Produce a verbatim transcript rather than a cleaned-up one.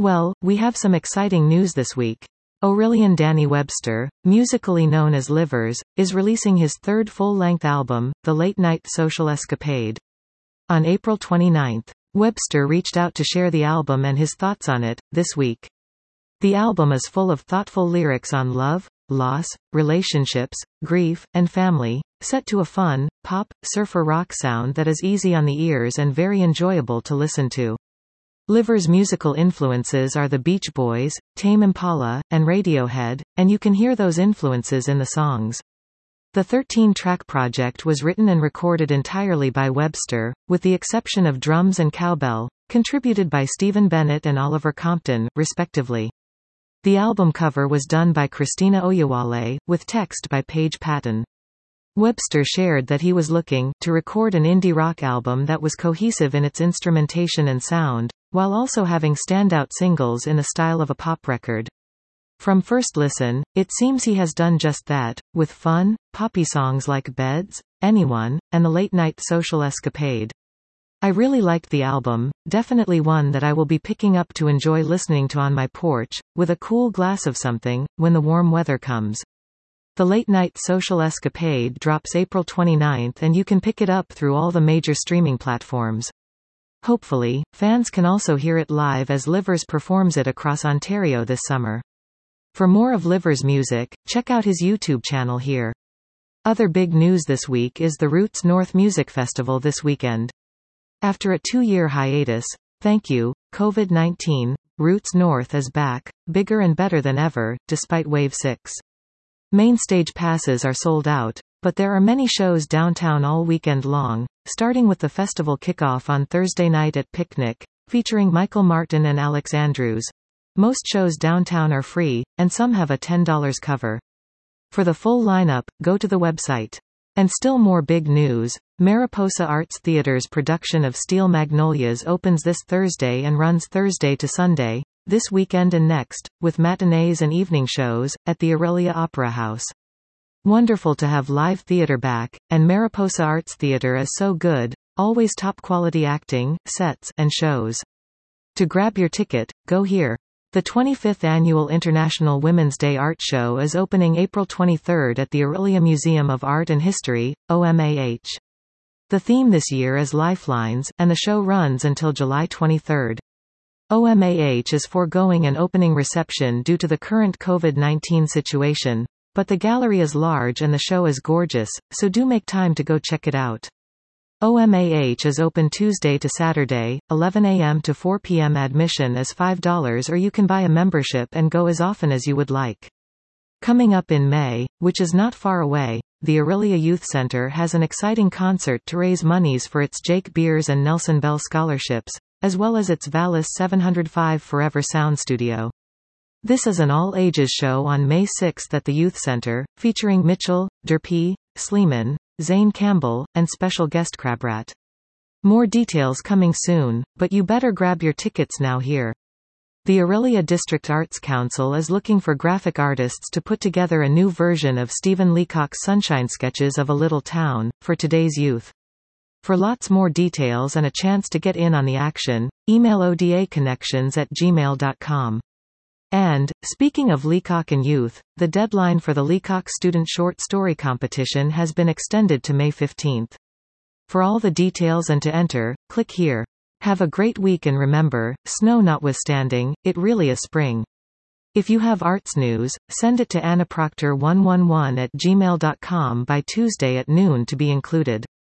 Well, we have some exciting news this week. Aurelian Danny Webster, musically known as Livers, is releasing his third full-length album, The Late Night Social Escapade. On April twenty-ninth, Webster reached out to share the album and his thoughts on it, this week. The album is full of thoughtful lyrics on love, loss, relationships, grief, and family, set to a fun, pop, surfer rock sound that is easy on the ears and very enjoyable to listen to. Livers' musical influences are the Beach Boys, Tame Impala, and Radiohead, and you can hear those influences in the songs. The thirteen-track project was written and recorded entirely by Webster, with the exception of drums and cowbell, contributed by Stephen Bennett and Oliver Compton, respectively. The album cover was done by Christina Oyewale, with text by Paige Patton. Webster shared that he was looking to record an indie rock album that was cohesive in its instrumentation and sound, while also having standout singles in the style of a pop record. From first listen, it seems he has done just that, with fun, poppy songs like Beds, Anyone, and The Late Night Social Escapade. I really liked the album, definitely one that I will be picking up to enjoy listening to on my porch, with a cool glass of something, when the warm weather comes. The Late Night Social Escapade drops April twenty-ninth and you can pick it up through all the major streaming platforms. Hopefully, fans can also hear it live as Livers performs it across Ontario this summer. For more of Livers' music, check out his YouTube channel here. Other big news this week is the Roots North Music Festival this weekend. After a two-year hiatus, thank you, COVID nineteen, Roots North is back, bigger and better than ever, despite Wave six. Main stage passes are sold out, but there are many shows downtown all weekend long, starting with the festival kickoff on Thursday night at Picnic, featuring Michael Martin and Alex Andrews. Most shows downtown are free, and some have a ten dollar cover. For the full lineup, go to the website. And still more big news, Mariposa Arts Theater's production of Steel Magnolias opens this Thursday and runs Thursday to Sunday, this weekend and next, with matinees and evening shows, at the Aurelia Opera House. Wonderful to have live theater back, and Mariposa Arts Theater is so good, always top quality acting, sets, and shows. To grab your ticket, go here. The twenty-fifth Annual International Women's Day Art Show is opening April twenty-third at the Aurelia Museum of Art and History, O M A H. The theme this year is Lifelines, and the show runs until July twenty-third. O M A H is foregoing an opening reception due to the current COVID nineteen situation, but the gallery is large and the show is gorgeous, so do make time to go check it out. O M A H is open Tuesday to Saturday, eleven a m to four p m Admission is five dollars, or you can buy a membership and go as often as you would like. Coming up in May, which is not far away, the Aurelia Youth Center has an exciting concert to raise monies for its Jake Beers and Nelson Bell scholarships, as well as its Valis seven oh five Forever Sound Studio. This is an all-ages show on May sixth at the Youth Center, featuring Mitchell, Durpee, Sleeman, Zane Campbell, and special guest Crabrat. More details coming soon, but you better grab your tickets now here. The Aurelia District Arts Council is looking for graphic artists to put together a new version of Stephen Leacock's Sunshine Sketches of a Little Town, for today's youth. For lots more details and a chance to get in on the action, email O D A connections at gmail dot com. And, speaking of Leacock and youth, the deadline for the Leacock Student Short Story Competition has been extended to May fifteenth. For all the details and to enter, click here. Have a great week, and remember, snow notwithstanding, it really is spring. If you have arts news, send it to anna proctor one one one at gmail dot com by Tuesday at noon to be included.